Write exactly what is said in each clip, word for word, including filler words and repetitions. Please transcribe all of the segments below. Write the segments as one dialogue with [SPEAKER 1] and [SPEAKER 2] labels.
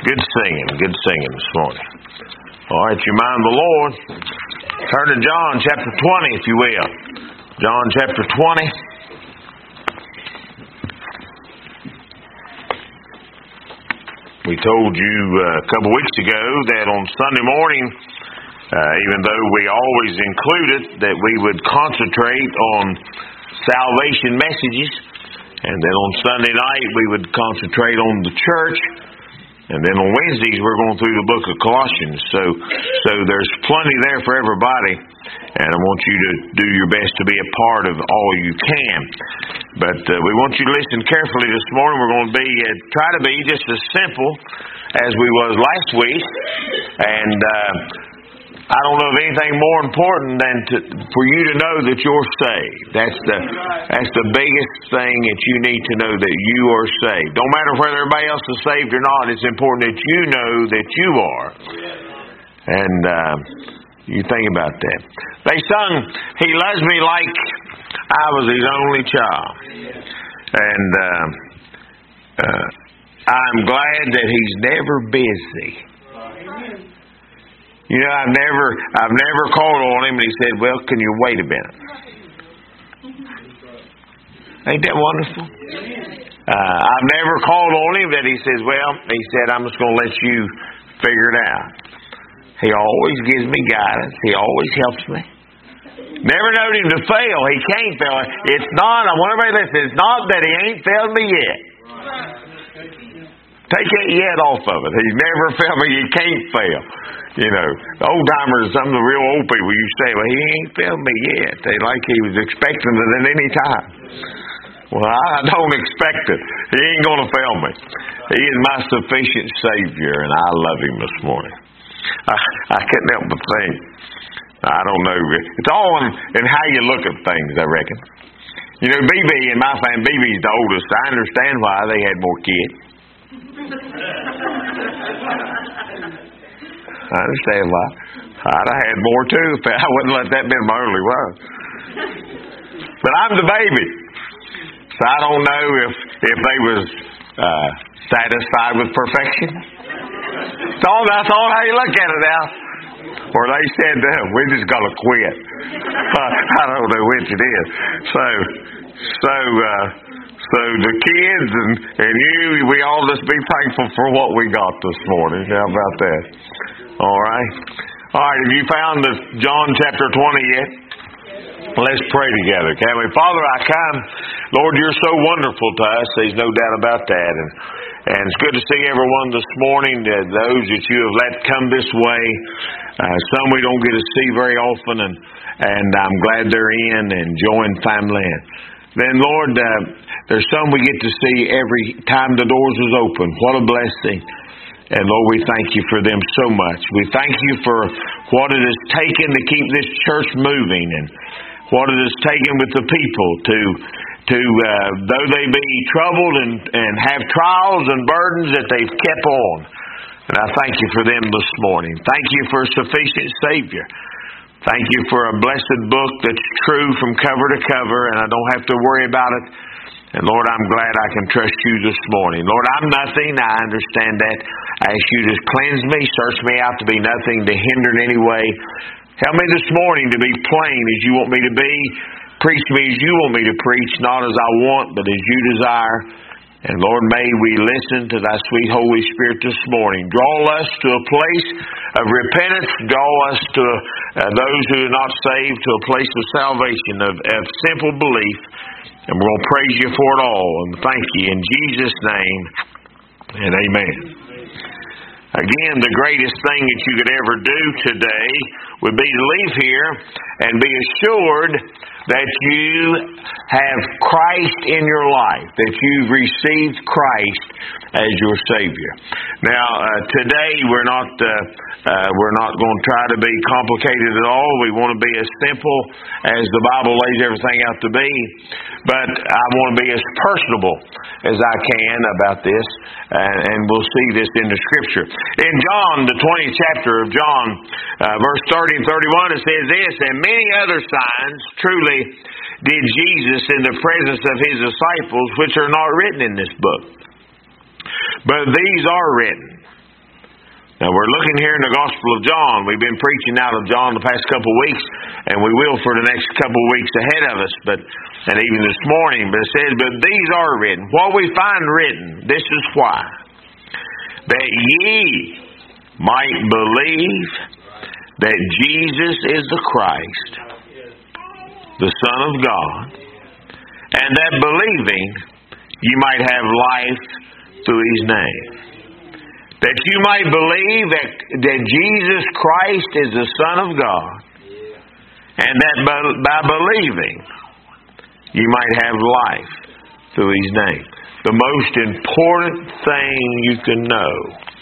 [SPEAKER 1] Good singing, good singing this morning. All right, you mind the Lord. Turn to John chapter twenty, if you will. John chapter twenty. We told you uh, a couple weeks ago that on Sunday morning, uh, even though we always included that we would concentrate on salvation messages, and then on Sunday night we would concentrate on the church, and then on Wednesdays we're going through the book of Colossians. So, so there's plenty there for everybody, and I want you to do your best to be a part of all you can. But uh, we want you to listen carefully this morning. We're going to be uh, try to be just as simple as we was last week, and uh, I don't know of anything more important than to, for you to know that you're saved. That's the that's the biggest thing that you need to know, that you are saved. Don't matter whether everybody else is saved or not. It's important that you know that you are. And uh, you think about that. They sung, "He loves me like I was His only child," and uh, uh, I'm glad that He's never busy. You know, I've never, I've never called on Him and He said, "Well, can you wait a minute?" Ain't that wonderful? Uh, I've never called on Him that He says, "Well," He said, "I'm just going to let you figure it out." He always gives me guidance. He always helps me. Never known Him to fail. He can't fail. It's not, I want everybody to listen, it's not that He ain't failed me yet. Take that yet off of it. He's never failed me. He can't fail. You know, the old timers, some of the real old people used to say, "Well, He ain't failed me yet." They like He was expecting it at any time. Well, I don't expect it. He ain't going to fail me. He is my sufficient Savior, and I love Him this morning. I, I couldn't help but think. I don't know. It's all in, in how you look at things, I reckon. You know, B B in my family, B B's the oldest. I understand why they had more kids. I understand why. I'd have had more too if I wouldn't let that be my only one. But I'm the baby. So I don't know if, if they was uh, satisfied with perfection. That's all, that's all how you look at it now. Or they said, uh, "We just got to quit." I don't know which it is. So, so, uh, so the kids and, and you, we all just be thankful for what we got this morning. How about that? All right. All right. Have you found the John chapter twenty yet? Let's pray together, can we? Father, I come. Lord, You're so wonderful to us. There's no doubt about that. And And it's good to see everyone this morning, uh, those that You have let come this way. Uh, some we don't get to see very often, and, and I'm glad they're in and join family. And then, Lord, uh, there's some we get to see every time the doors is open. What a blessing. And Lord, we thank You for them so much. We thank You for what it has taken to keep this church moving, and what it has taken with the people to to uh, though they be troubled and, and have trials and burdens, that they've kept on. And I thank You for them this morning. Thank You for a sufficient Savior. Thank You for a blessed book that's true from cover to cover, and I don't have to worry about it. And Lord, I'm glad I can trust You this morning. Lord, I'm nothing. I understand that. I ask You to cleanse me, search me out to be nothing, to hinder in any way. Help me this morning to be plain as You want me to be. Preach me as You want me to preach, not as I want, but as You desire. And Lord, may we listen to Thy sweet Holy Spirit this morning. Draw us to a place of repentance. Draw us to uh, those who are not saved to a place of salvation, of, of simple belief. And we're going to praise You for it all. And thank You in Jesus' name. And amen. Again, the greatest thing that you could ever do today would be to leave here and be assured that you have Christ in your life, that you've received Christ as your Savior. Now, uh, today we're not uh, uh, we're not going to try to be complicated at all. We want to be as simple as the Bible lays everything out to be. But I want to be as personable as I can about this, and, and we'll see this in the Scripture. In John, the twentieth chapter of John, uh, verse thirty and thirty-one, it says this, "And many other signs truly did Jesus in the presence of His disciples, which are not written in this book. But these are written, Now, we're looking here in the Gospel of John. We've been preaching out of John the past couple of weeks, and we will for the next couple of weeks ahead of us, but and even this morning. But it says, but these are written. What we find written, this is why. That ye might believe that Jesus is the Christ, the Son of God, and that believing you might have life through His name. That you might believe that, that Jesus Christ is the Son of God, and that by, by believing you might have life through His name. The most important thing you can know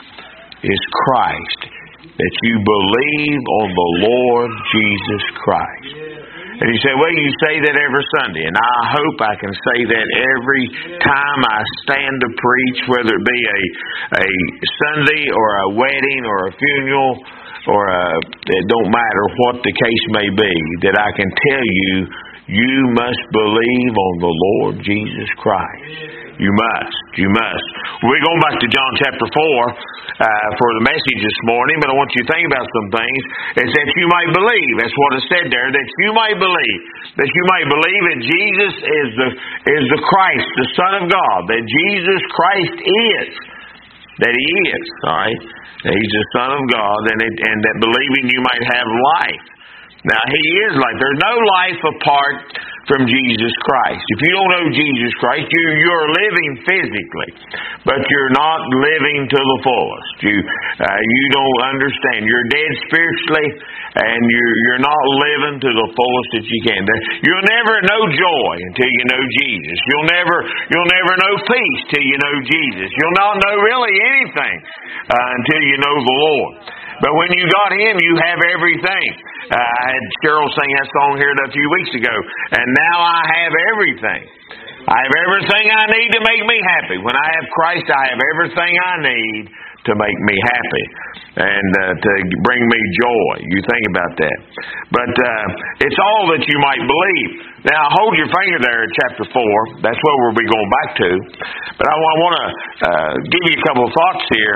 [SPEAKER 1] is Christ. That you believe on the Lord Jesus Christ. And you say, well, you say that every Sunday. And I hope I can say that every time I stand to preach, whether it be a, a Sunday or a wedding or a funeral, or a, it don't matter what the case may be, that I can tell you, you must believe on the Lord Jesus Christ. You must. You must. We're going back to John chapter four uh, for the message this morning, but I want you to think about some things. It's that you might believe. That's what it said there, that you might believe. That you might believe that Jesus is the, is the Christ, the Son of God. That Jesus Christ is. That He is. All right? That He's the Son of God, and, it, and that believing you might have life. Now, He is life. There's no life apart from Jesus Christ. If you don't know Jesus Christ, you, you're living physically, but you're not living to the fullest. You uh, you don't understand. You're dead spiritually, and you're, you're not living to the fullest that you can. You'll never know joy until you know Jesus. You'll never you'll never know peace till you know Jesus. You'll not know really anything uh, until you know the Lord. But when you got Him, you have everything. Uh, I had Cheryl sing that song here a few weeks ago. And now I have everything. I have everything I need to make me happy. When I have Christ, I have everything I need to make me happy and uh, to bring me joy. You think about that. But uh, it's all that you might believe. Now, hold your finger there at chapter four. That's where we'll be going back to. But I want to uh, give you a couple of thoughts here.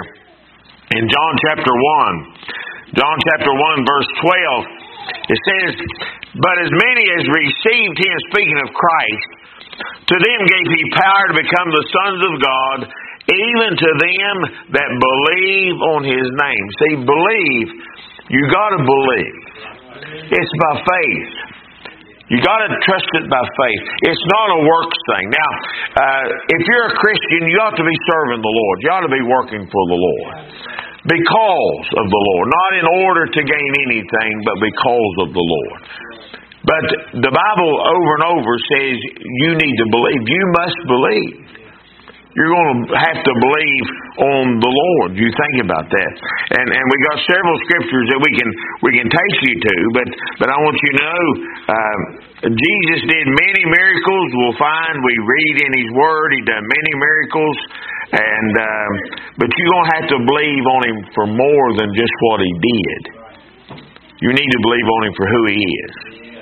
[SPEAKER 1] In John chapter one, John chapter one, verse twelve, it says, but as many as received Him, speaking of Christ, to them gave He power to become the sons of God, even to them that believe on His name. See, believe, you got to believe. It's by faith. You got to trust it by faith. It's not a works thing. Now, uh, if you're a Christian, you ought to be serving the Lord. You ought to be working for the Lord. Because of the Lord. Not in order to gain anything, but because of the Lord. But the Bible over and over says you need to believe. You must believe. You're going to have to believe on the Lord. You think about that. And and we got several scriptures that we can we can take you to, but but I want you to know uh, Jesus did many miracles. We'll find we read in His Word He done many miracles, and um, but you're going to have to believe on Him for more than just what He did. You need to believe on Him for who He is.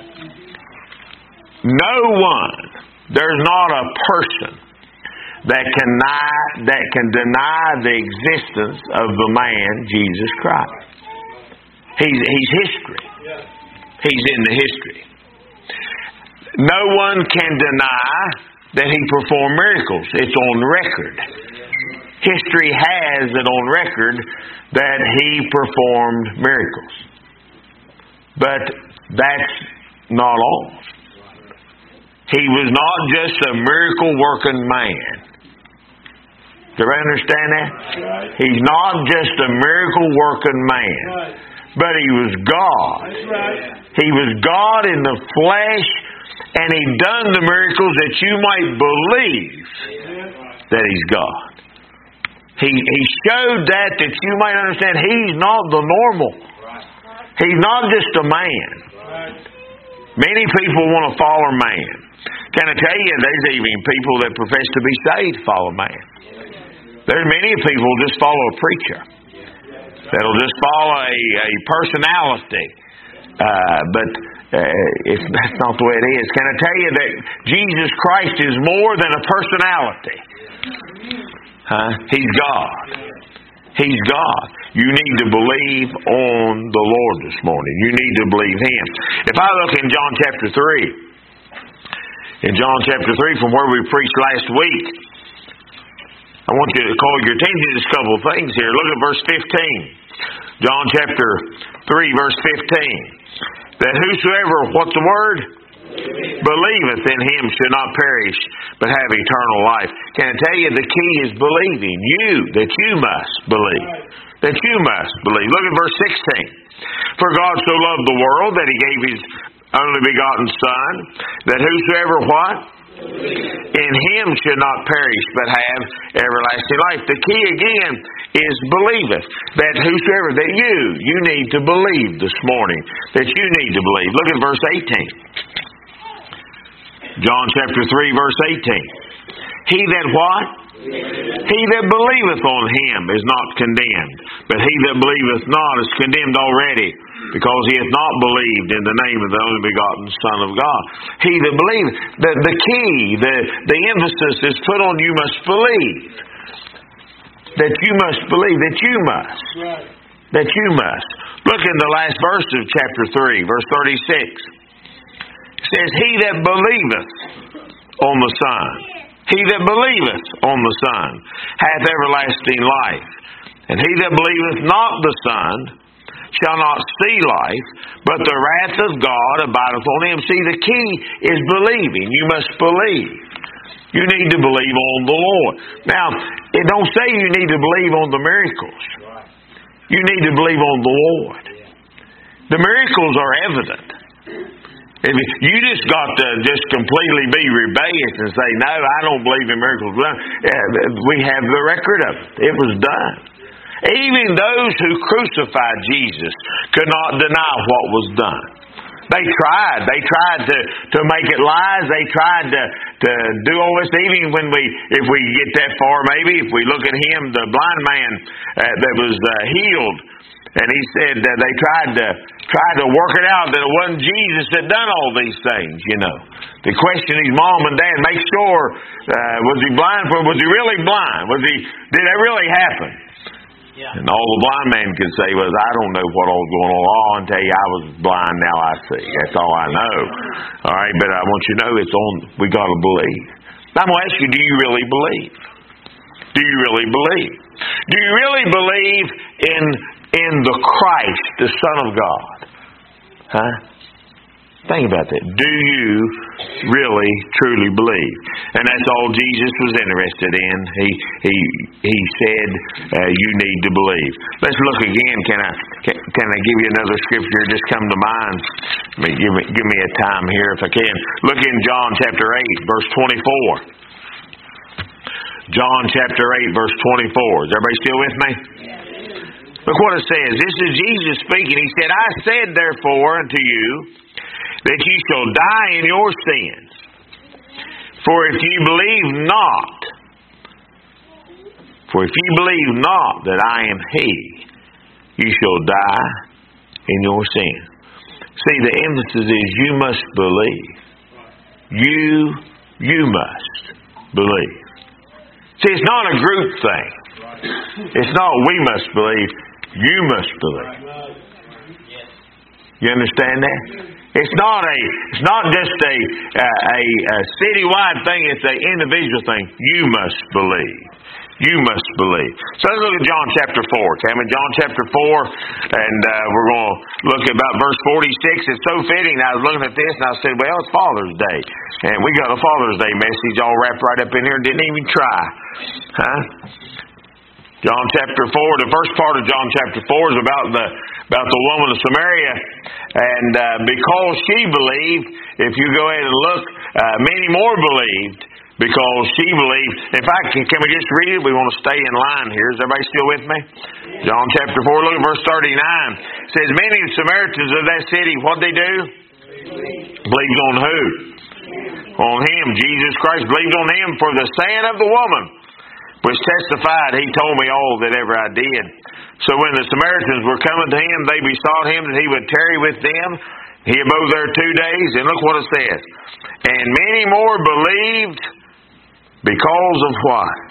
[SPEAKER 1] No one, there's not a person that can deny, that can deny the existence of the man Jesus Christ. He's he's history. He's in the history. No one can deny that He performed miracles. It's on record. History has it on record that He performed miracles. But that's not all. He was not just a miracle-working man. Do you understand that? Right. He's not just a miracle-working man, right. But He was God. Right. He was God in the flesh, and He done the miracles that you might believe that He's God. He He showed that that you might understand He's not the normal. He's not just a man. Many people want to follow man. Can I tell you, there's even people that profess to be saved follow man. There's many people just follow a preacher. That'll just follow a, a personality. Uh, but uh, if that's not the way it is, can I tell you that Jesus Christ is more than a personality? Huh? He's God. He's God. You need to believe on the Lord this morning. You need to believe Him. If I look in John chapter three, in John chapter three, from where we preached last week, I want you to call your attention to just a couple of things here. Look at verse fifteen. John chapter three, verse fifteen. That whosoever, what's the word? Believeth in Him should not perish, but have eternal life. Can I tell you, the key is believing. You, that you must believe. That you must believe. Look at verse sixteen. For God so loved the world that He gave His only begotten Son, that whosoever what? In Him should not perish, but have everlasting life. The key again is believeth. That whosoever, that you, you need to believe this morning. That you need to believe. Look at verse eighteen. John chapter three, verse eighteen. He that what? He that believeth on Him is not condemned, but he that believeth not is condemned already, because he hath not believed in the name of the only begotten Son of God. He that believeth, the, the key, the, the emphasis is put on you must believe. That you must believe, that you must. That you must. Look in the last verse of chapter three, verse thirty-six. It says, He that believeth on the Son, he that believeth on the Son, hath everlasting life. And he that believeth not the Son shall not see life, but the wrath of God abideth on him. See, the key is believing. You must believe. You need to believe on the Lord. Now, it don't say you need to believe on the miracles. You need to believe on the Lord. The miracles are evident. If you just got to just completely be rebellious and say, no, I don't believe in miracles. We have the record of it. It was done. Even those who crucified Jesus could not deny what was done. They tried. They tried to, to make it lies. They tried to, to do all this. Even when we, if we get that far, maybe, if we look at him, the blind man uh, that was uh, healed, and he said that they tried to try to work it out that it wasn't Jesus that done all these things, you know. They questioned his mom and dad, make sure, uh, was he blind? Was he really blind? Was he? Did that really happen? Yeah. And all the blind man could say was, I don't know what all was going on. All I can tell you, I was blind, now I see. That's all I know. All right, but I want you to know it's on. We got to believe. I'm going to ask you, do you really believe? Do you really believe? Do you really believe in in the Christ, the Son of God? Huh? Think about that. Do you really, truly believe? And that's all Jesus was interested in. He he he said, uh, you need to believe. Let's look again. Can I can, can I give you another scripture just come to mind? Give me give me a time here if I can. Look in John chapter eight, verse twenty-four. John chapter eight, verse twenty-four. Is everybody still with me? Look what it says. This is Jesus speaking. He said, I said therefore unto you that ye shall die in your sins. For if ye believe not, for if ye believe not that I am He, ye shall die in your sin. See, the emphasis is you must believe. You, you must believe. See, it's not a group thing. It's not we must believe. You must believe. You understand that? It's not a. It's not just a a, a, a citywide thing. It's an individual thing. You must believe. You must believe. So let's look at John chapter four. Can we? John chapter four, and uh, we're going to look at about verse forty-six. It's so fitting. I was looking at this, and I said, "Well, it's Father's Day, and we got a Father's Day message all wrapped right up in here. Didn't even try, huh?" John chapter four, the first part of John chapter four is about the about the woman of Samaria, and uh, because she believed, if you go ahead and look, uh, many more believed because she believed. In fact, can, can we just read it? We want to stay in line here. Is everybody still with me? John chapter four, look at verse thirty-nine. It says, many of the Samaritans of that city, what they do? Believed on who? On Him, Jesus Christ. Believed on Him for the saying of the woman, which testified, He told me all that ever I did. So when the Samaritans were coming to Him, they besought Him that He would tarry with them. He abode there two days, and look what it says. And many more believed because of what?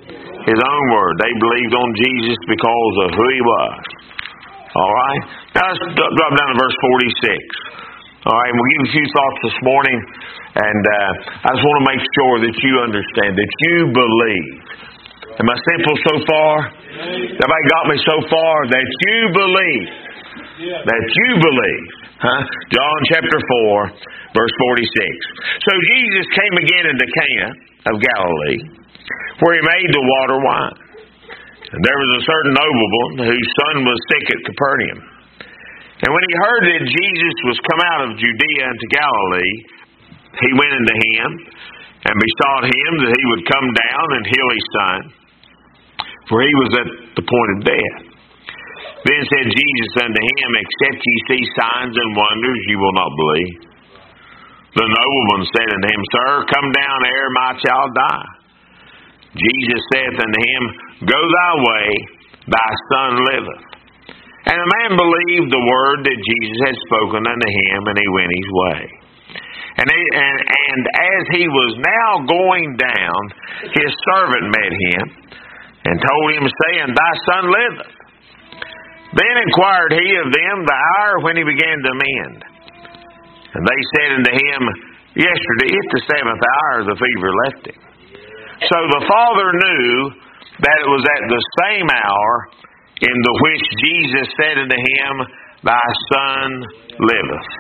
[SPEAKER 1] His own word. They believed on Jesus because of who He was. All right? Now let's drop down to verse forty-six. All right, we'll give you a few thoughts this morning, and uh, I just want to make sure that you understand, that you believe. Am I simple so far? Everybody got me so far? That you believe. That you believe. Huh? John chapter four, verse forty-six. So Jesus came again into Cana of Galilee, where He made the water wine. And there was a certain nobleman whose son was sick at Capernaum. And when he heard that Jesus was come out of Judea into Galilee, he went unto him and besought him that he would come down and heal his son, for he was at the point of death. Then said Jesus unto him, Except ye see signs and wonders, ye will not believe. The nobleman said unto him, Sir, come down ere my child die. Jesus saith unto him, Go thy way, thy son liveth. And the man believed the word that Jesus had spoken unto him, and he went his way. And, he, and, and as he was now going down, his servant met him, and told him, saying, Thy son liveth. Then inquired he of them the hour when he began to mend. And they said unto him, Yesterday at the seventh hour the fever left him. So the father knew that it was at the same hour in the which Jesus said unto him, Thy son liveth.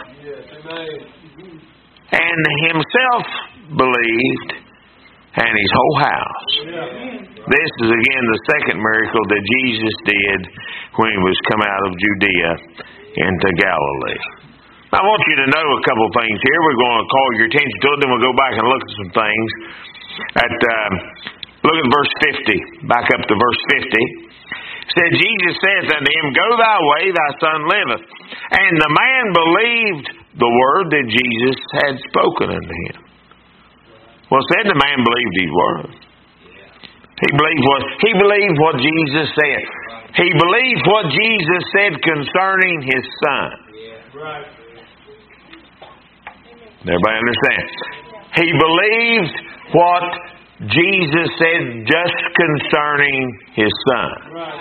[SPEAKER 1] And himself believed, and his whole house. This is again the second miracle that Jesus did when He was come out of Judea into Galilee. I want you to know a couple of things here. We're going to call your attention to it, then we'll go back and look at some things. At uh, look at verse fifty. Back up to verse fifty. It said, Jesus saith unto him, Go thy way, thy son liveth. And the man believed the word that Jesus had spoken unto him. Well, said the man believed His word. He believed what he believed what Jesus said. He believed what Jesus said concerning His son. Everybody understand? He believed what Jesus said just concerning His son.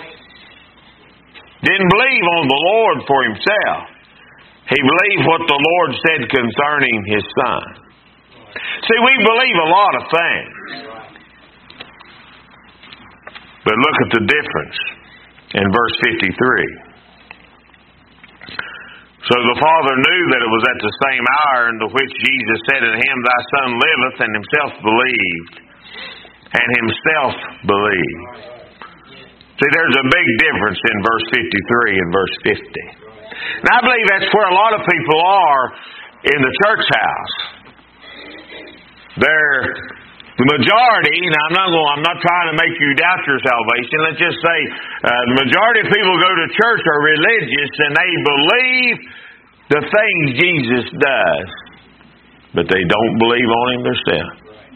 [SPEAKER 1] Didn't believe on the Lord for Himself. He believed what the Lord said concerning His son. See, we believe a lot of things. But look at the difference in verse fifty-three. So the father knew that it was at the same hour in the which Jesus said unto him, Thy son liveth, and himself believed. And himself believed. See, there's a big difference in verse fifty-three and verse fifty. And I believe that's where a lot of people are in the church house. They're the majority. Now, I'm not going. I'm not trying to make you doubt your salvation. Let's just say uh, the majority of people who go to church are religious and they believe the things Jesus does, but they don't believe on Him themselves.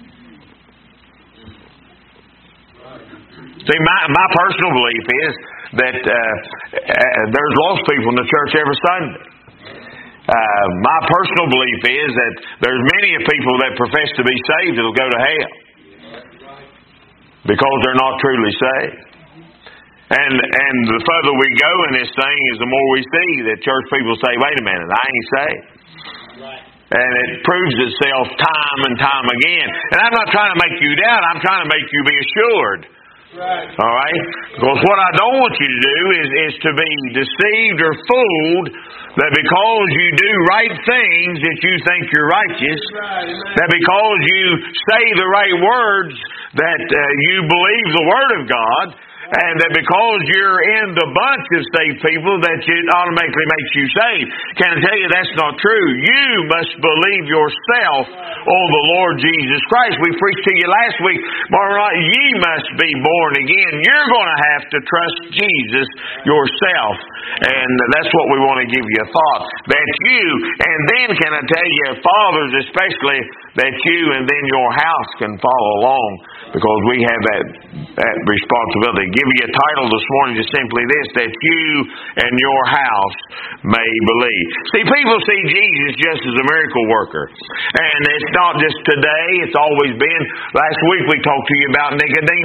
[SPEAKER 1] See, my my personal belief is that uh, uh, there's lost people in the church every Sunday. Uh, my personal belief is that there's many people that profess to be saved that'll go to hell because they're not truly saved. And and the further we go in this thing is the more we see that church people say, wait a minute, I ain't saved. And it proves itself time and time again. And I'm not trying to make you doubt, I'm trying to make you be assured. Right. All right? Because what I don't want you to do is, is to be deceived or fooled that because you do right things that you think you're righteous, right. That because you say the right words that uh, you believe the Word of God, and that because you're in the bunch of saved people that it automatically makes you saved. Can I tell you that's not true? You must believe yourself on the Lord Jesus Christ. We preached to you last week, Martin, ye must be born again. You're going to have to trust Jesus yourself. And that's what we want to give you a thought. That you, and then can I tell you, fathers especially, that you and then your house can follow along, because we have that, that responsibility. Give you a title this morning, just simply this, that you and your house may believe. See, people see Jesus just as a miracle worker. And it's not just today, it's always been. Last week we talked to you about Nicodemus.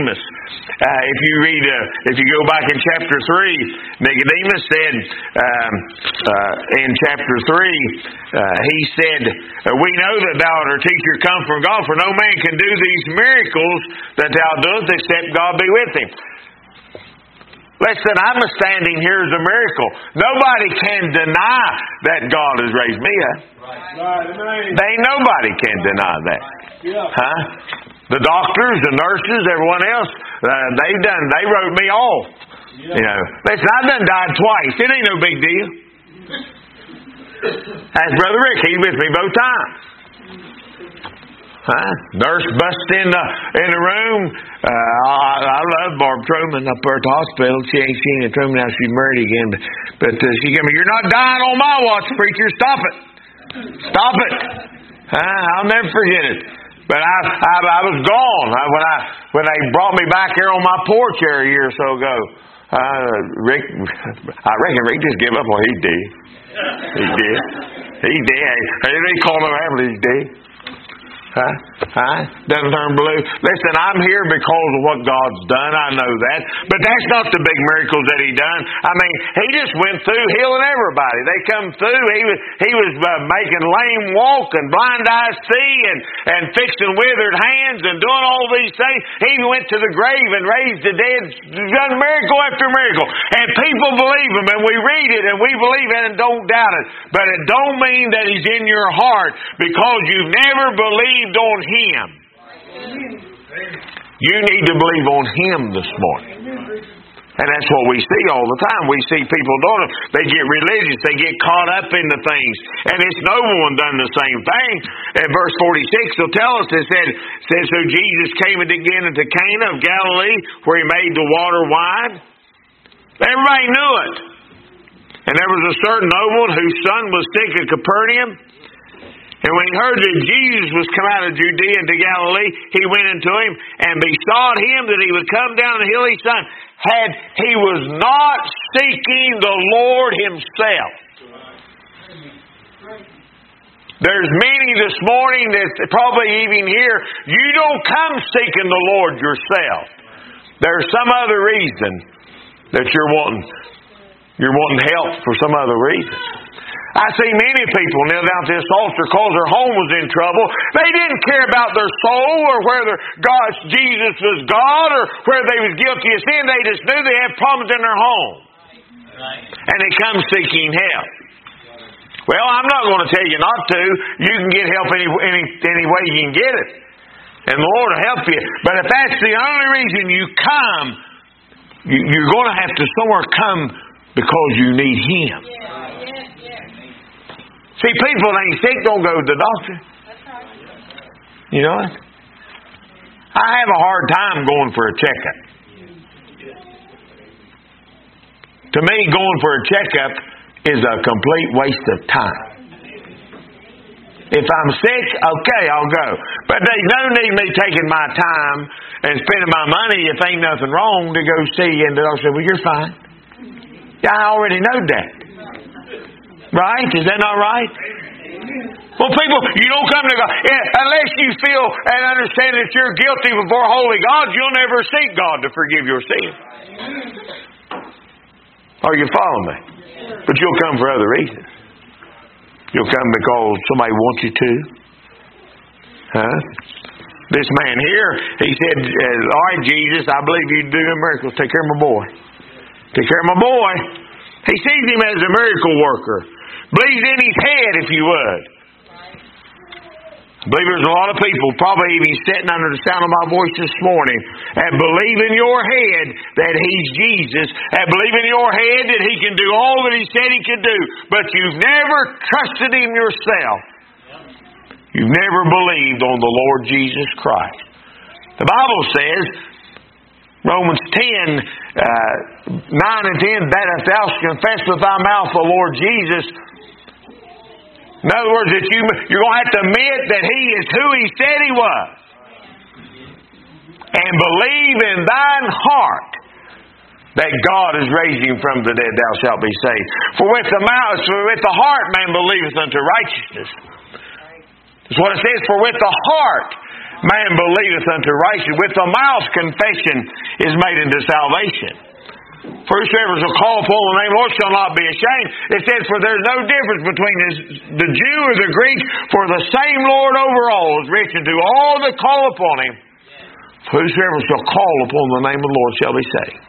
[SPEAKER 1] Uh, if you read, uh, if you go back in chapter three, Nicodemus said um, uh, in chapter three, uh, he said, "We know that thou art a teacher come from God, for no man can do these miracles that thou doest except God be with him." Listen, I'm standing here as a miracle. Nobody can deny that God has raised me up. Right. They nobody can deny that. Yeah. Huh? The doctors, the nurses, everyone else, uh, they done. They wrote me off. Yeah. You know, listen, I done died twice. It ain't no big deal. That's Brother Rick. He's with me both times. Huh? Nurse busted in the in the room. Uh, I, I love Barb Truman up there at the hospital. She ain't she ain't at Truman now. She's married again. But, but uh, she gave me, "You're not dying on my watch, preacher. Stop it. Stop it." Huh? I'll never forget it. But I I, I was gone I, when I when they brought me back here on my porch here a year or so ago. Uh, Rick, I reckon Rick just gave up on he did. He did. He did. They didn't call him after he did. Huh? Huh? Doesn't turn blue. Listen, I'm here because of what God's done. I know that. But that's not the big miracles that He done. I mean, He just went through healing everybody. They come through. He was He was uh, making lame walk and blind eyes see and, and fixing withered hands and doing all these things. He went to the grave and raised the dead, done miracle after miracle. And people believe Him, and we read it and we believe it and don't doubt it. But it don't mean that He's in your heart because you've never believed on Him. You need to believe on Him this morning. And that's what we see all the time. We see people doing it. They get religious. They get caught up into things. And it's no one done the same thing. And verse forty-six will tell us, it said, says, "So Jesus came again into Cana of Galilee, where He made the water wine." Everybody knew it. And there was a certain nobleman whose son was sick at Capernaum. And when he heard that Jesus was come out of Judea into Galilee, he went unto him and besought him that he would come down the hill his son. Had he was not seeking the Lord Himself. There's many this morning that probably even here, you don't come seeking the Lord yourself. There's some other reason that you're wanting you're wanting help for some other reason. I see many people kneel down to this altar because their home was in trouble. They didn't care about their soul or whether God, Jesus was God or whether they was guilty of sin. They just knew they had problems in their home. Right. And they come seeking help. Well, I'm not going to tell you not to. You can get help any, any, any way you can get it. And the Lord will help you. But if that's the only reason you come, you, you're going to have to somewhere come because you need Him. Yeah. See, people that ain't sick don't go to the doctor. You know what? I have a hard time going for a checkup. To me, going for a checkup is a complete waste of time. If I'm sick, okay, I'll go. But there's no need me taking my time and spending my money if ain't nothing wrong to go see. And they'll say, "Well, you're fine." Yeah, I already know that. Right? Is that not right? Well, people, you don't come to God. Unless you feel and understand that you're guilty before holy God, you'll never seek God to forgive your sin. Are you following me? But you'll come for other reasons. You'll come because somebody wants you to. Huh? This man here, he said, "All right, Jesus, I believe you do miracles. Take care of my boy. Take care of my boy." He sees him as a miracle worker. Believes in his head, if you would. I believe there's a lot of people, probably even sitting under the sound of my voice this morning, and believe in your head that He's Jesus, and believe in your head that He can do all that He said He could do, but you've never trusted Him yourself. You've never believed on the Lord Jesus Christ. The Bible says, Romans ten, uh, nine and ten, that if thou confess with thy mouth the Lord Jesus. In other words, that you, you're going to have to admit that He is who He said He was. And believe in thine heart that God is raising from the dead, thou shalt be saved. For with the mouth, for with the heart man believeth unto righteousness. That's what it says, for with the heart man believeth unto righteousness. With the mouth confession is made unto salvation. For whosoever shall call upon the name of the Lord shall not be ashamed. It says, for there is no difference between the Jew or the Greek, for the same Lord over all is rich unto all that call upon Him. For whosoever shall call upon the name of the Lord shall be saved.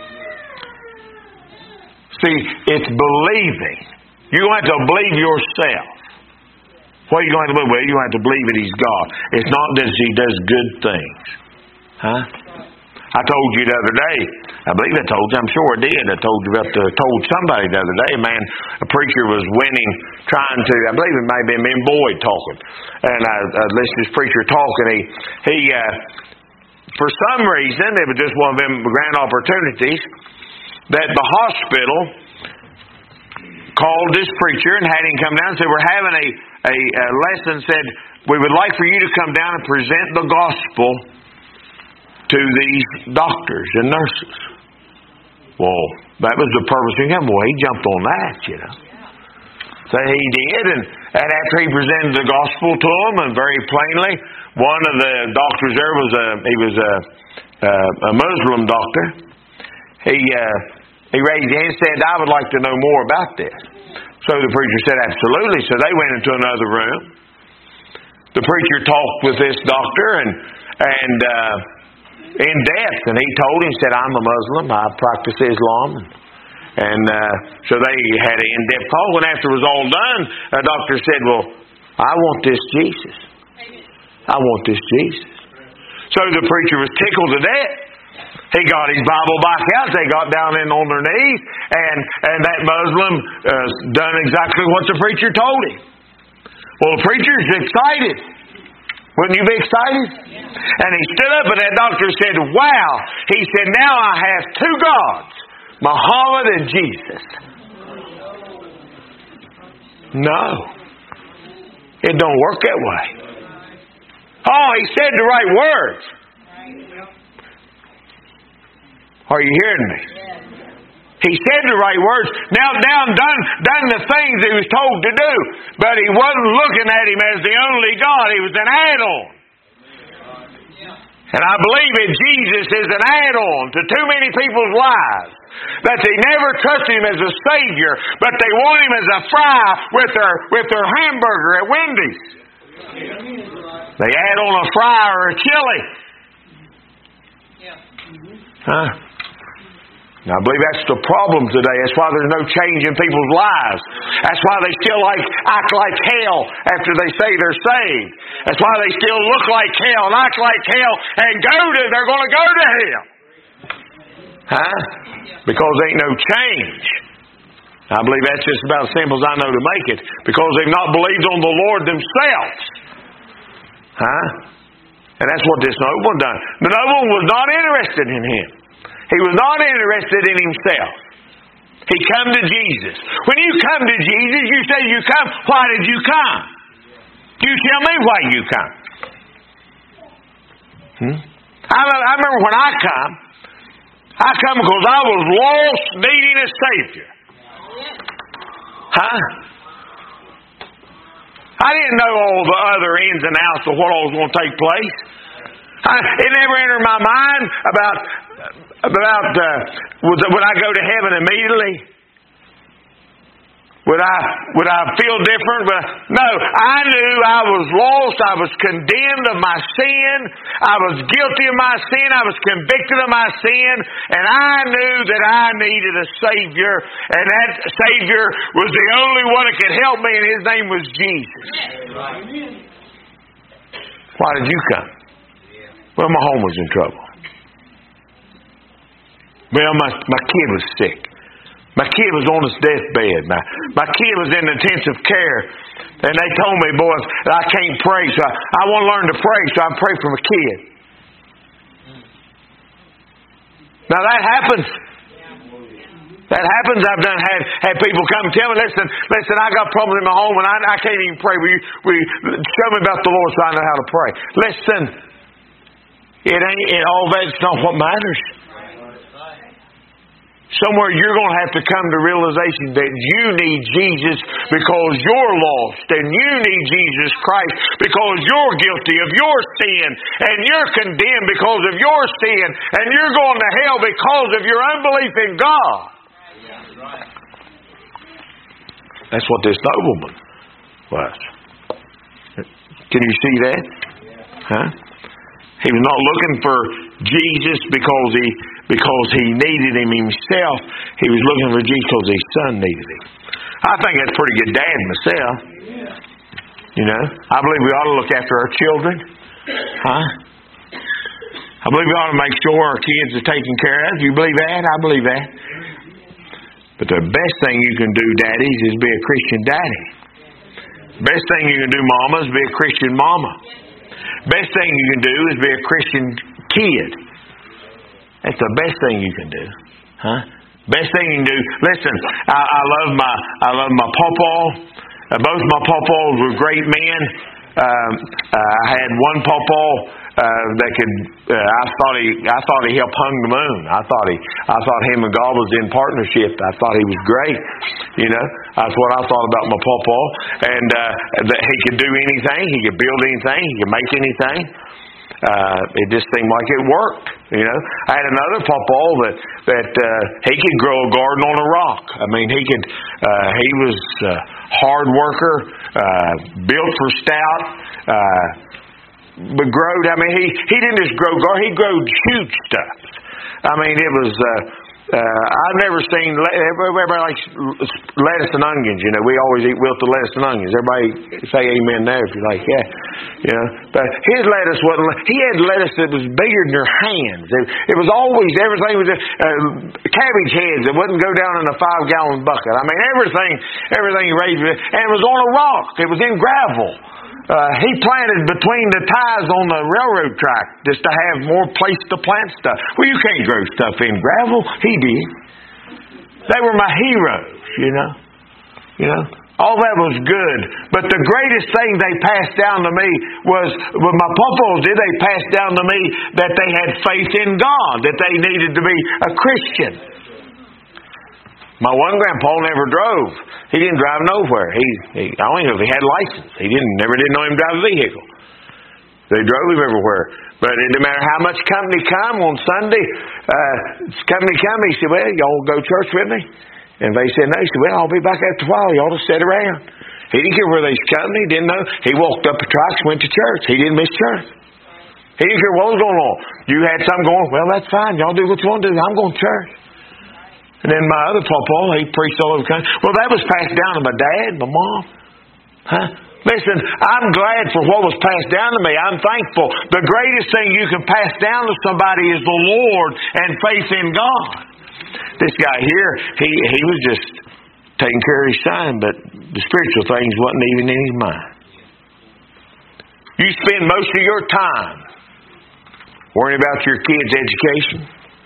[SPEAKER 1] See, it's believing. You're going to have to believe yourself. What are you going to believe? Well, you have to believe that He's God. It's not that He does good things. Huh? I told you the other day, I believe I told you, I'm sure I did. I told you about the, told somebody the other day, a man, a preacher was winning, trying to, I believe it may have been me and Boyd talking. And I, I listened to this preacher talk, and he, he uh, for some reason, it was just one of them grand opportunities, that the hospital called this preacher and had him come down and said, we're having a, a, a lesson, said, we would like for you to come down and present the gospel to these doctors and nurses. Well, that was the purpose of him. Well, he jumped on that, you know. So he did, and, and after he presented the gospel to them, and very plainly, one of the doctors there was a he was a a, a Muslim doctor. He uh, he raised his hand and said, "I would like to know more about this." So the preacher said, "Absolutely." So they went into another room. The preacher talked with this doctor and and. Uh, in depth, and he told him, he said, I'm a Muslim, I practice Islam, and, and uh, so they had an in-depth call. When after it was all done, the doctor said, well, I want this Jesus. I want this Jesus. So the preacher was tickled to death. He got his Bible back out, they got down in on their knees, and, and that Muslim uh, done exactly what the preacher told him. Well, the preacher's excited. Wouldn't you be excited? And he stood up and that doctor said, wow. He said, now I have two gods, Muhammad and Jesus. No. It don't work that way. Oh, he said the right words. Are you hearing me? He said the right words. Now down done done the things he was told to do. But he wasn't looking at him as the only God. He was an add-on. And I believe that Jesus is an add-on to too many people's lives. That they never trust Him as a Savior, but they want Him as a fry with their with their hamburger at Wendy's. They add on a fry or a chili. Huh? Now, I believe that's the problem today. That's why there's no change in people's lives. That's why they still like act like hell after they say they're saved. That's why they still look like hell and act like hell and go to, they're going to go to hell. Huh? Because there ain't no change. I believe that's just about as simple as I know to make it. Because they've not believed on the Lord themselves. Huh? And that's what this nobleman done. The nobleman was not interested in him. He was not interested in himself. He come to Jesus. When you come to Jesus, you say you come. Why did you come? You tell me why you come. Hmm? I, I remember when I come, I come because I was lost, needing a Savior. Huh? I didn't know all the other ins and outs of what all was going to take place. I, it never entered my mind about about uh, would I go to heaven immediately? Would I would I feel different? But no, I knew I was lost. I was condemned of my sin. I was guilty of my sin. I was convicted of my sin, and I knew that I needed a Savior, and that Savior was the only one that could help me, and His name was Jesus. Why did you come? Well, my home was in trouble. Well, my my kid was sick. My kid was on his deathbed. My, my kid was in intensive care. And they told me, boys, I can't pray. So I, I want to learn to pray, so I pray for my kid. Now that happens. That happens. I've done had, had people come and tell me, listen, listen, I got problems in my home and I, I can't even pray. Will you, will you show me about the Lord so I know how to pray? Listen, it ain't it, all that's not what matters. Somewhere you're going to have to come to realization that you need Jesus because you're lost, and you need Jesus Christ because you're guilty of your sin, and you're condemned because of your sin, and you're going to hell because of your unbelief in God. That's what this nobleman was. Can you see that? Huh? He was not looking for Jesus because he because he needed him himself. He was looking for Jesus because his son needed him. I think that's pretty good dad myself. You know, I believe we ought to look after our children. Huh? I believe we ought to make sure our kids are taken care of. Do you believe that? I believe that. But the best thing you can do, daddies, is be a Christian daddy. Best thing you can do, mama, is be a Christian mama. Best thing you can do is be a Christian kid. That's the best thing you can do. Huh? Best thing you can do. Listen, I, I love my I love my pawpaw. Uh, both my pawpaws were great men. Um, uh, I had one pawpaw uh, that could. Uh, I thought he. I thought he helped hung the moon. I thought he. I thought him and God was in partnership. I thought he was great. You know, that's what I thought about my pawpaw. And uh, that he could do anything. He could build anything. He could make anything. Uh, it just seemed like it worked. You know, I had another pawpaw that that uh, he could grow a garden on a rock. I mean, he could. Uh, he was a hard worker, uh, built for stout. Uh, But growed, I mean, he, he didn't just grow garden, he growed huge stuff. I mean, it was, uh, uh, I've never seen, everybody likes lettuce and onions, you know. We always eat wilted lettuce and onions. Everybody say amen there if you like, yeah. You know, but his lettuce wasn't, he had lettuce that was bigger than your hands. It, it was always, everything was, uh, cabbage heads that wouldn't go down in a five gallon bucket. I mean, everything, everything he raised, and it was on a rock. It was in gravel. Uh, he planted between the ties on the railroad track just to have more place to plant stuff. Well, you can't grow stuff in gravel. He did. They were my heroes, you know. You know, all that was good. But the greatest thing they passed down to me was, when my pawpaws did, they passed down to me that they had faith in God, that they needed to be a Christian. My one grandpa never drove. He didn't drive nowhere. He, he I don't even know if he had a license. He didn't never did know him drive a vehicle. They drove him everywhere. But it didn't matter how much company come on Sunday. Uh, company come, he said, "Well, y'all go to church with me?" And they said no. He said, "Well, I'll be back after a while. Y'all just sit around." He didn't care where they was company. Didn't know. He walked up the tracks, went to church. He didn't miss church. He didn't care what was going on. You had something going, well, that's fine. Y'all do what you want to do. I'm going to church. And then my other pawpaw, he preached all over the country. Well, that was passed down to my dad, my mom. Huh? Listen, I'm glad for what was passed down to me. I'm thankful. The greatest thing you can pass down to somebody is the Lord and faith in God. This guy here, he, he was just taking care of his son, but the spiritual things wasn't even in his mind. You spend most of your time worrying about your kids' education,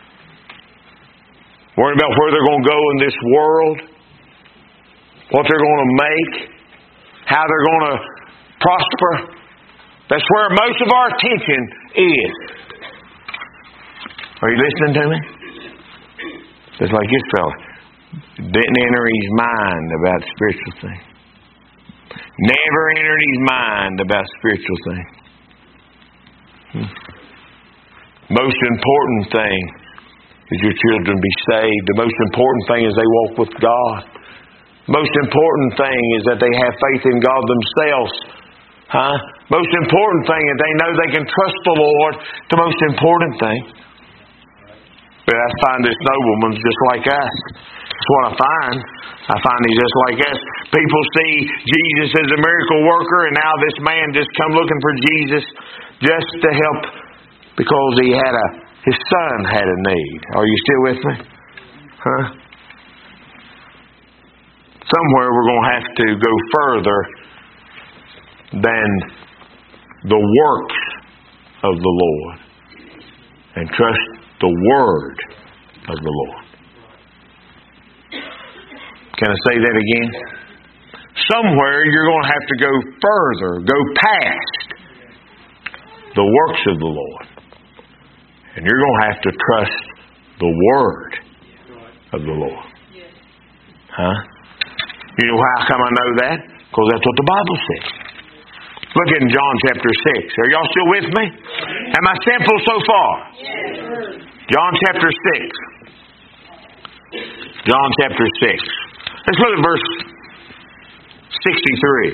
[SPEAKER 1] worrying about where they're going to go in this world, what they're going to make, how they're going to prosper. That's where most of our attention is. Are you listening to me? Just like this fella. Didn't enter his mind about spiritual things. Never entered his mind about spiritual things. Hmm. Most important thing is your children be saved. The most important thing is they walk with God. Most important thing is that they have faith in God themselves. Huh? Most important thing is they know they can trust the Lord. The most important thing. But I find this nobleman's just like us. That's what I find. I find he's just like us. People see Jesus as a miracle worker, and now this man just come looking for Jesus just to help because he had a his son had a need. Are you still with me? Huh? Somewhere we're going to have to go further than the works of the Lord and trust the Word of the Lord. Can I say that again? Somewhere you're going to have to go further, go past the works of the Lord. And you're going to have to trust the Word of the Lord. Huh? You know how come I know that? Because that's what the Bible says. Look in John chapter six. Are y'all still with me? Am I simple so far? John chapter six. John chapter six. Let's look at verse sixty-three.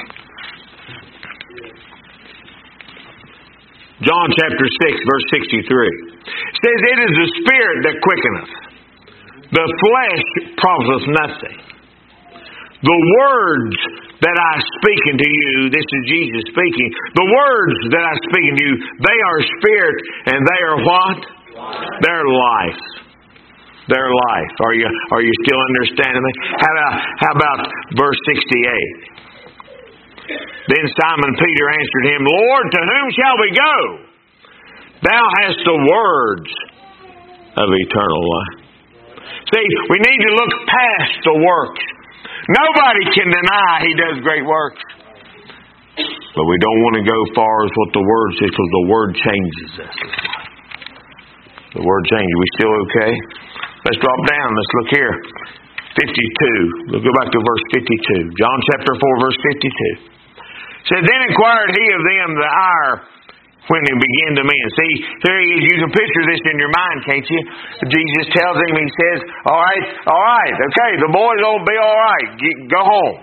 [SPEAKER 1] John chapter six, verse sixty-three. It says, "It is the Spirit that quickeneth. The flesh profiteth nothing. The words that I speak unto you," this is Jesus speaking, "the words that I speak unto you, they are spirit and they are what? Life. They're life. They're life." Are you are you still understanding me? How about how about verse sixty-eight? "Then Simon Peter answered him, Lord, to whom shall we go? Thou hast the words of eternal life." See, we need to look past the works. Nobody can deny He does great works. But we don't want to go far as what the Word says, because the Word changes us. The Word changes. We still okay? Let's drop down. Let's look here. fifty-two. We'll go back to verse fifty-two. John chapter four, verse fifty-two. It says, "Then inquired He of them the hour when they began to mend." See, here he is. You can picture this in your mind, can't you? Jesus tells him, He says, all right, all right, okay, the boys will be all right. Get, go home.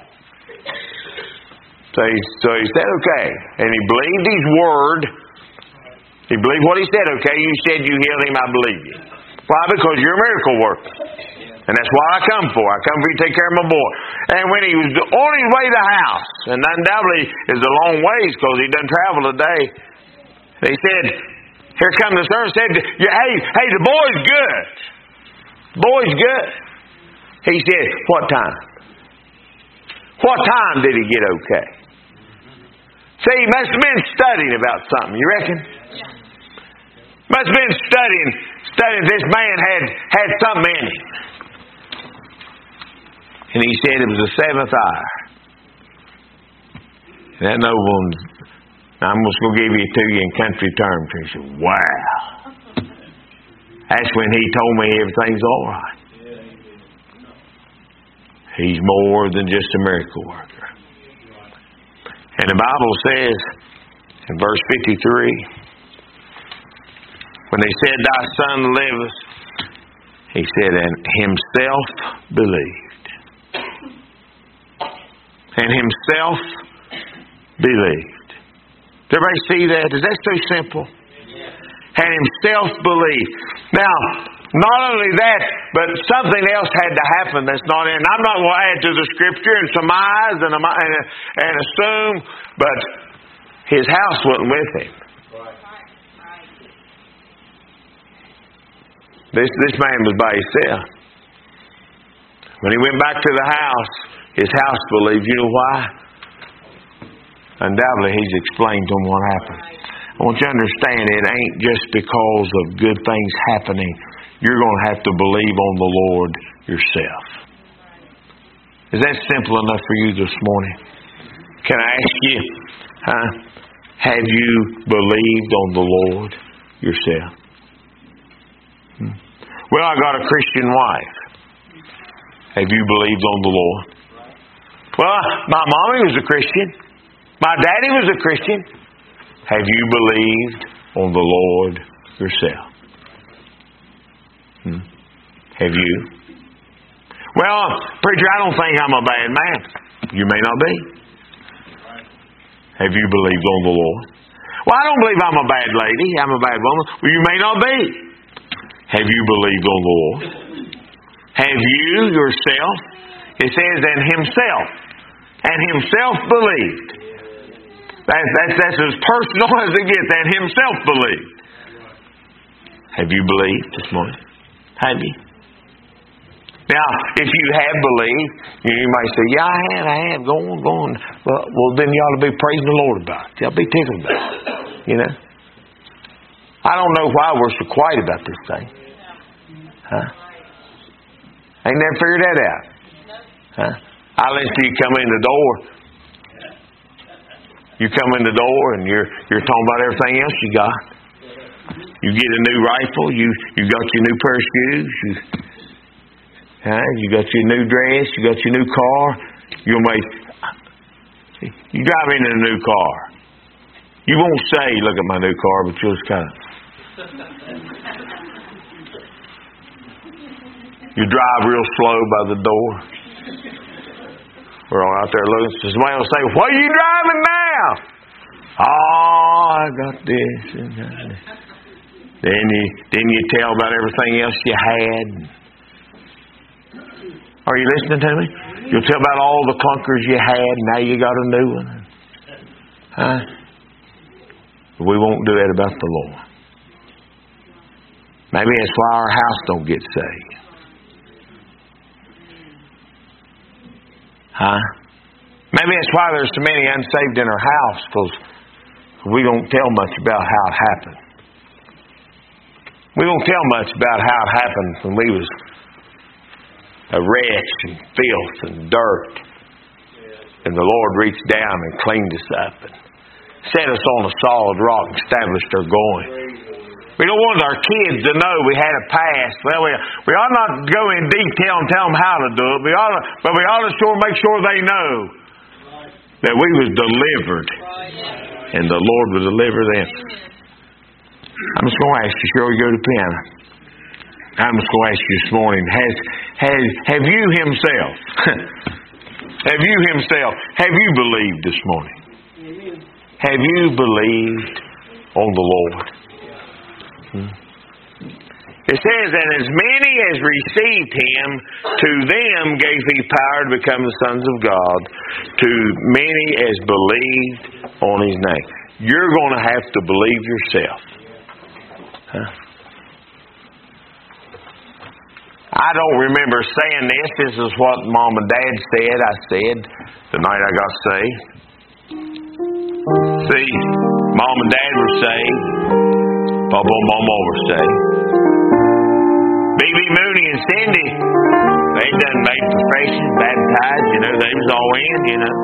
[SPEAKER 1] So he, so he said, okay. And he believed His word. He believed what He said. Okay, you said you healed him, I believe you. Why? Because you're a miracle worker. And that's what I come for. I come for you to take care of my boy. And when he was on his way to the house, and undoubtedly is a long ways because he doesn't travel a day, he said, here come the servant, said, hey, hey, the boy's good. Boy's good. He said, what time? What time did he get okay? See, he must have been studying about something, you reckon? Must have been studying, studying this man had, had something in him. And he said it was the seventh hour. And that nobleman, I'm just going to give it to you in country terms. He said, wow. That's when he told me everything's all right. He's more than just a miracle worker. And the Bible says in verse fifty-three, when they said, thy son liveth, he said, and himself believed. And himself believed. Did everybody see that? Is that so simple? And himself believed. Now, not only that, but something else had to happen that's not in. I'm not going to add to the Scripture and surmise and, and, and assume, but his house wasn't with him. This, this man was by himself. When he went back to the house, his house believed. You know why? Undoubtedly, he's explained to them what happened. I want you to understand, it ain't just because of good things happening. You're going to have to believe on the Lord yourself. Is that simple enough for you this morning? Can I ask you, huh? Have you believed on the Lord yourself? Hmm. Well, I got a Christian wife. Have you believed on the Lord? Well, my mommy was a Christian. My daddy was a Christian. Have you believed on the Lord yourself? Hmm. Have you? Well, preacher, I don't think I'm a bad man. You may not be. Have you believed on the Lord? Well, I don't believe I'm a bad lady. I'm a bad woman. Well, you may not be. Have you believed on the Lord? Have you yourself? It says, and himself. And himself believed. That's, that's, that's as personal as it gets. And himself believed. Have you believed this morning? Have you? Now, if you have believed, you might say, yeah, I have, I have. Go on, go on. Well, well then you ought to be praising the Lord about it. You ought to be tickled about it. You know? I don't know why we're so quiet about this thing. Huh? Ain't never figured that out. Huh? I listen to you come in the door. You come in the door and you're you're talking about everything else you got. You get a new rifle. You you got your new pair of shoes. You Huh? You got your new dress. You got your new car. You'll make. You drive into a new car. You won't say, "Look at my new car," but you'll just kind of. You drive real slow by the door. We're all out there looking. So somebody will say, "What are you driving now?" "Oh, I got this and got that." Then you then you tell about everything else you had. Are you listening to me? You'll tell about all the clunkers you had. Now you got a new one. Huh? We won't do that about the Lord. Maybe that's why our house don't get saved. Huh? Maybe that's why there's so many unsaved in our house, because we don't tell much about how it happened. We don't tell much about how it happened when we was a wretch and filth and dirt. And the Lord reached down and cleaned us up and set us on a solid rock and established our going. We don't want our kids to know we had a past. Well, we, we ought not go in detail and tell them how to do it. We ought to, but we ought to sure make sure they know that we was delivered and the Lord would deliver them. I'm just going to ask you, Cheryl, you go to the piano. I'm just going to ask you this morning, has, has, have you himself, have you himself, have you believed this morning? Have you believed on the Lord? Hmm. It says, and as many as received Him, to them gave He power to become the sons of God, to many as believed on His name. You're going to have to believe yourself. Huh? I don't remember saying this. This is what Mom and Dad said. I said the night I got saved. See, Mom and Dad were saved. Papa and Mama were saved. B B Mooney and Cindy, they done made profession, baptized. You know, they was all in. You know.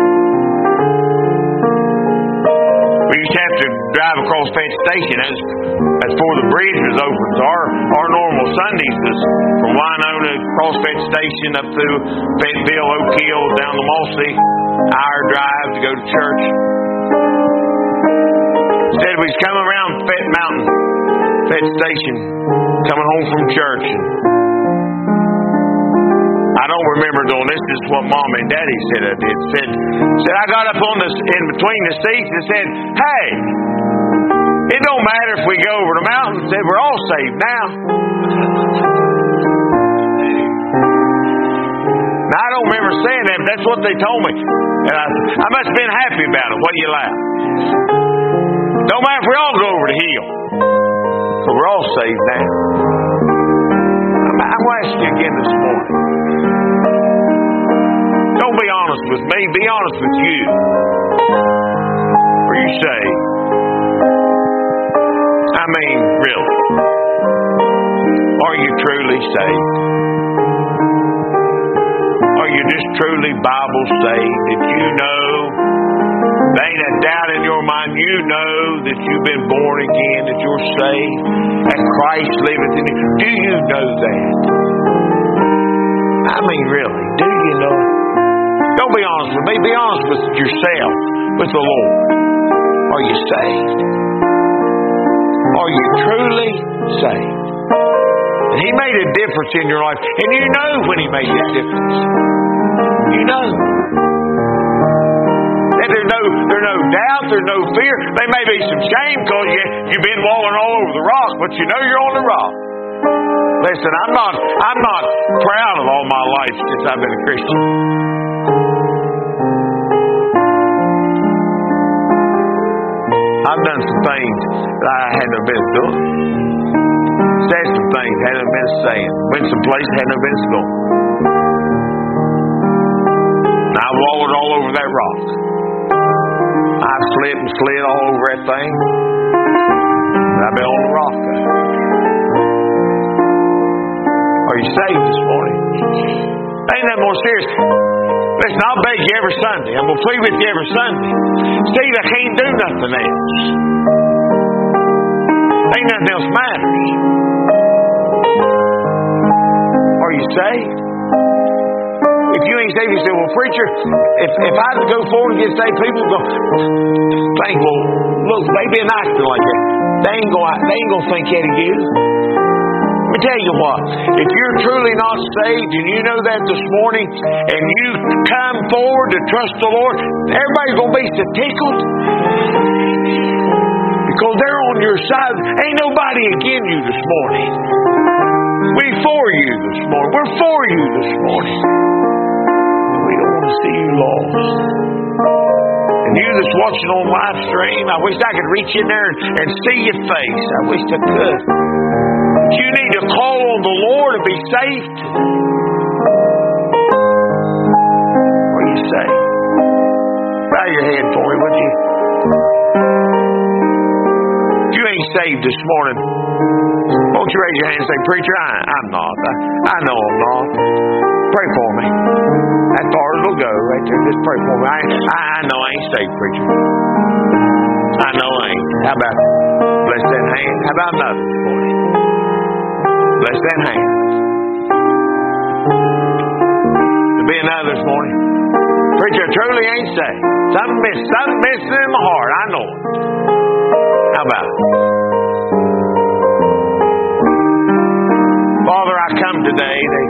[SPEAKER 1] We used to have to drive across Fence Station. That's, that's before the bridge was open. So our, our normal Sundays was from Winona across Fence Station up through Fayetteville, Oak Hill, down to Mossy. Hour drive to go to church. Said we was coming around Fett Mountain, Fett Station, coming home from church. I don't remember doing this. This is what Mom and Daddy said I did. Said, said I got up on this in between the seats and said, "Hey, it don't matter if we go over the mountain." Said we're all saved now. Now I don't remember saying that, but that's what they told me. And I, I must have been happy about it. What do you laugh? Don't matter if we all go over the hill. So we're all saved now. I'm, I'm going to ask you again this morning. Don't be honest with me. Be honest with you. Are you saved? I mean, really. Are you truly saved? Are you just truly Bible saved? That you know, there ain't a doubt in your mind, you know that you've been born again, that you're saved, that Christ liveth in you. Do you know that? I mean, really, do you know? Don't be honest with me. Be honest with yourself, with the Lord. Are you saved? Are you truly saved? And He made a difference in your life. And you know when He made that difference. You know. And there's no, there's no doubt, there's no fear. There may be some shame because you, you've been walling all over the rock, but you know you're on the rock. Listen, I'm not, I'm not proud of all my life since I've been a Christian. I've done some things that I had no business doing. Said some things I had no business saying. Went some places I had no business going. And I wallowed all over that rock. I've slipped and slid all over that thing. And I've been on the rock. Are you saved this morning? Ain't nothing more serious. Listen, I'll beg you every Sunday. I'm going to plead with you every Sunday. Steve, I can't do nothing else. Ain't nothing else matters. Are you you saved? If you ain't saved, you say, well, preacher, if, if I go forward and get saved, people go think, well, look, they been acting like that. They ain't gonna, they ain't gonna think that of you. Let me tell you what, if you're truly not saved and you know that this morning and you come forward to trust the Lord, everybody's going to be so tickled because they're on your side. Ain't nobody against you this morning. We for you this morning. We're for you this morning. We don't want to see you lost. And you that's watching on live stream, I wish I could reach in there and, and see your face. I wish I could. You need to call on the Lord to be saved. What do you say? Bow your head for me, would you? If you ain't saved this morning, won't you raise your hand and say, preacher, I, I'm not. I, I know I'm not. Pray for me. That far it'll go right there. Just pray for me. I, I, I know I ain't saved, preacher. I know I ain't. How about bless that hand? How about another this morning? Bless that hand. There'll be another this morning. Preacher, I truly ain't saved. Something missing. Something missing in my heart. I know it. How about it? Father, I come today. They,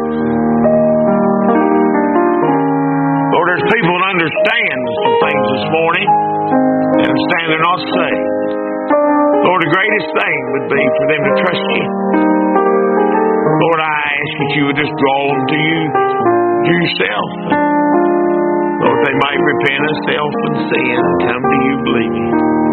[SPEAKER 1] Lord, there's people that understand some things this morning. They understand they're not saved. Lord, the greatest thing would be for them to trust you. Lord, I ask that you would just draw them to you, to yourself. Lord, they might repent of self and sin and come to you believing.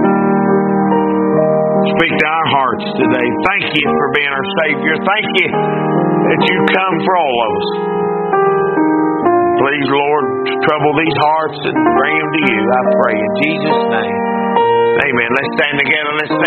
[SPEAKER 1] Speak to our hearts today. Thank you for being our Savior. Thank you that you come for all of us. Please, Lord, trouble these hearts and bring them to you, I pray in Jesus' name. Amen. Let's stand together. Let's stand.